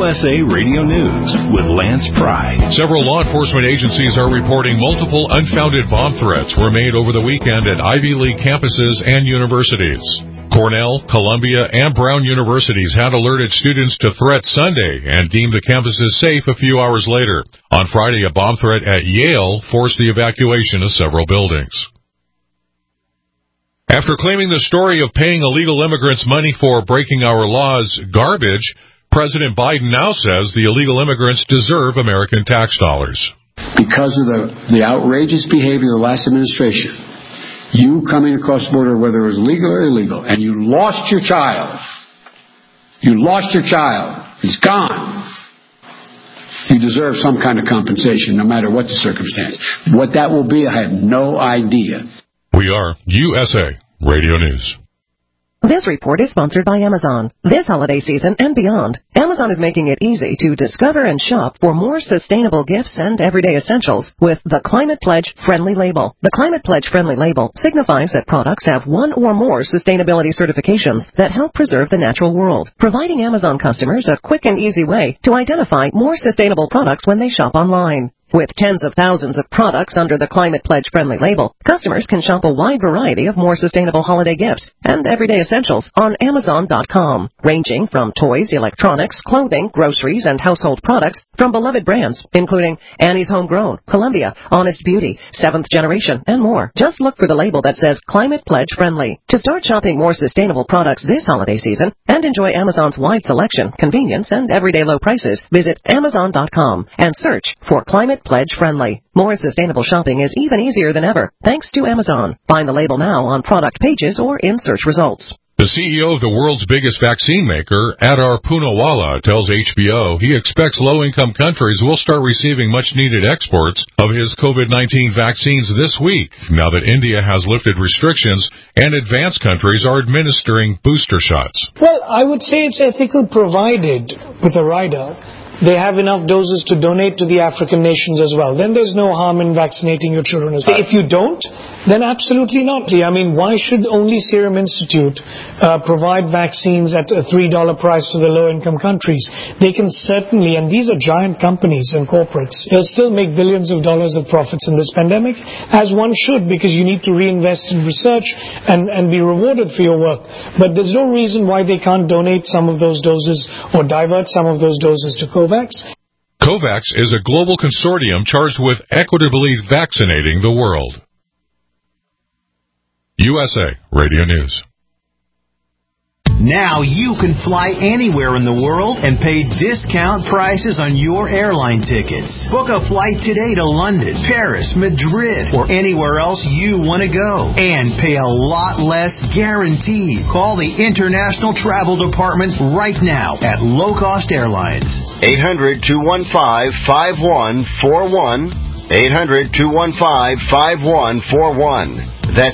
USA Radio News with Lance Pry. Several law enforcement agencies are reporting multiple unfounded bomb threats were made over the weekend at Ivy League campuses and universities. Cornell, Columbia, and Brown universities had alerted students to threats Sunday and deemed the campuses safe a few hours later. On Friday, a bomb threat at Yale forced the evacuation of several buildings. After claiming the story of paying illegal immigrants money for breaking our laws garbage, President Biden now says the illegal immigrants deserve American tax dollars. Because of the outrageous behavior of the last administration, you coming across the border, whether it was legal or illegal, and you lost your child. It's gone. You deserve some kind of compensation, no matter what the circumstance. What that will be, I have no idea. We are USA Radio News. This report is sponsored by Amazon. This holiday season and beyond, Amazon is making it easy to discover and shop for more sustainable gifts and everyday essentials with the Climate Pledge Friendly Label. The Climate Pledge Friendly Label signifies that products have one or more sustainability certifications that help preserve the natural world, providing Amazon customers a quick and easy way to identify more sustainable products when they shop online. With tens of thousands of products under the Climate Pledge Friendly Label, customers can shop a wide variety of more sustainable holiday gifts and everyday essentials on Amazon.com, ranging from toys, electronics, clothing, groceries, and household products from beloved brands, including Annie's Homegrown, Columbia, Honest Beauty, Seventh Generation, and more. Just look for the label that says Climate Pledge Friendly. To start shopping more sustainable products this holiday season and enjoy Amazon's wide selection, convenience, and everyday low prices, visit Amazon.com and search for Climate Pledge Friendly. More sustainable shopping is even easier than ever, thanks to Amazon. Find the label now on product pages or in search results. The CEO of the world's biggest vaccine maker, Adar Poonawalla, tells HBO he expects low-income countries will start receiving much-needed exports of his COVID-19 vaccines this week, now that India has lifted restrictions and advanced countries are administering booster shots. Well, I would say it's ethical provided with a rider they have enough doses to donate to the African nations as well. Then there's no harm in vaccinating your children as well. If you don't, then absolutely not. I mean, why should only Serum Institute provide vaccines at a $3 price to the low-income countries? They can certainly, and these are giant companies and corporates, they'll still make billions of dollars of profits in this pandemic, as one should, because you need to reinvest in research and be rewarded for your work. But there's no reason why they can't donate some of those doses or divert some of those doses to COVAX. COVAX is a global consortium charged with equitably vaccinating the world. USA Radio News. Now you can fly anywhere in the world and pay discount prices on your airline tickets. Book a flight today to London, Paris, Madrid, or anywhere else you want to go. And pay a lot less guaranteed. Call the International Travel Department right now at Low Cost Airlines. 800-215-5141. 800-215-5141. That's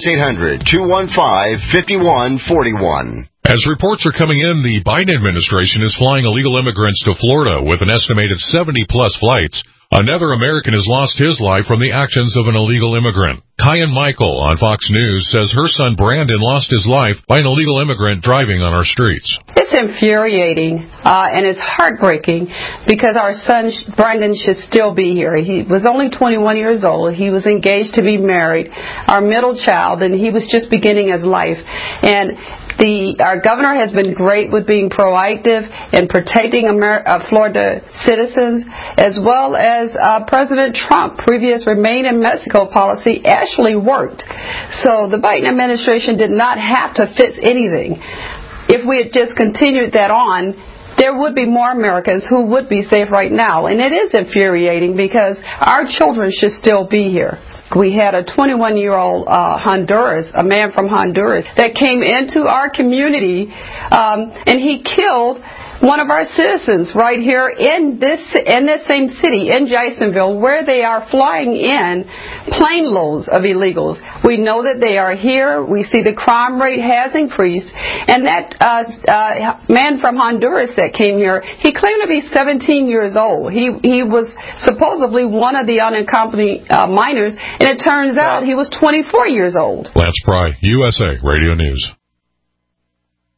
800-215-5141. As reports are coming in, the Biden administration is flying illegal immigrants to Florida with an estimated 70-plus flights. Another American has lost his life from the actions of an illegal immigrant. Kyan Michael on Fox News says her son Brandon lost his life by an illegal immigrant driving on our streets. It's infuriating and it's heartbreaking because our son Brandon should still be here. He was only 21 years old. He was engaged to be married, our middle child, and he was just beginning his life. And our governor has been great with being proactive in protecting Florida citizens, as well as President Trump. Previous Remain in Mexico policy actually worked. So the Biden administration did not have to fix anything. If we had just continued that on, there would be more Americans who would be safe right now. And it is infuriating because our children should still be here. We had a 21-year-old a man from Honduras, that came into our community, and he killed one of our citizens right here in this same city, in Jacksonville, where they are flying in plane loads of illegals. We know that they are here. We see the crime rate has increased. And that man from Honduras that came here, he claimed to be 17 years old. He was supposedly one of the unaccompanied minors, and it turns out he was 24 years old. Lance Pry, USA Radio News.